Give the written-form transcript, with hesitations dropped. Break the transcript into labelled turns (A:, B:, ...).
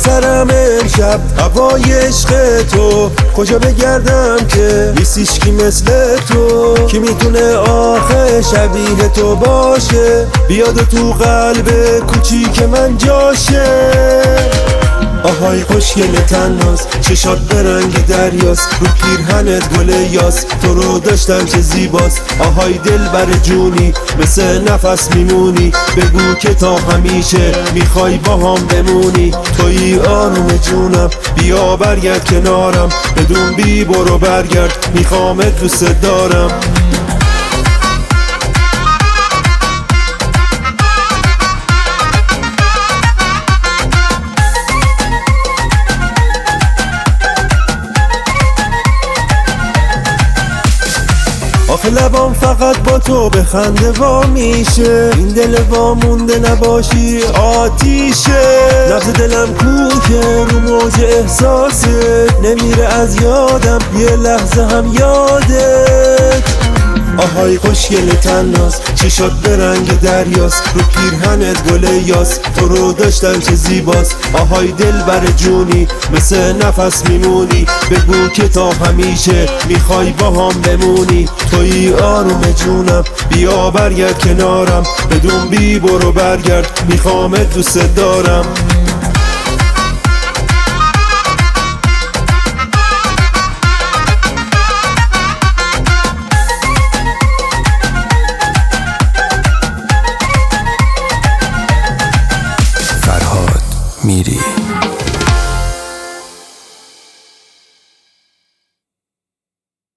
A: سرم امشب هوای عشق تو، کجا بگردم که نیست هیچکی مثل تو. کی میتونه آخه شبیه تو باشه، بیاد و تو قلب کوچیک من جاشه. آهای خوشگل تناس، چشات به رنگ دریاست، رو پیرهنت گل یاس، تو رو داشتم چه زیباست. آهای دل بر جونی، مثل نفس میمونی، بگو که تا همیشه میخوای با هم بمونی. توی آروم جونم، بیا برگرد کنارم، بدون بی برو برگرد، میخوامت دوست دارم. آخه لبام فقط با تو به خنده وا میشه، این دل وامونده نباشی آتیشه. نبض دلم کوکه رو موج احساسه، نمیره از یادم یه لحظه هم یادت. آهای خوشگل تناس، چشات به رنگ دریاست، رو پیرهنت گل یاس، تو رو داشتم چه زیباست. آهای دل بر جونی، مثل نفس میمونی، بگو که تا همیشه میخوای با هم بمونی. توی آروم جونم، بیا برگرد کنارم، بدون بی برو برگرد، میخوامت دوست دارم.
B: میری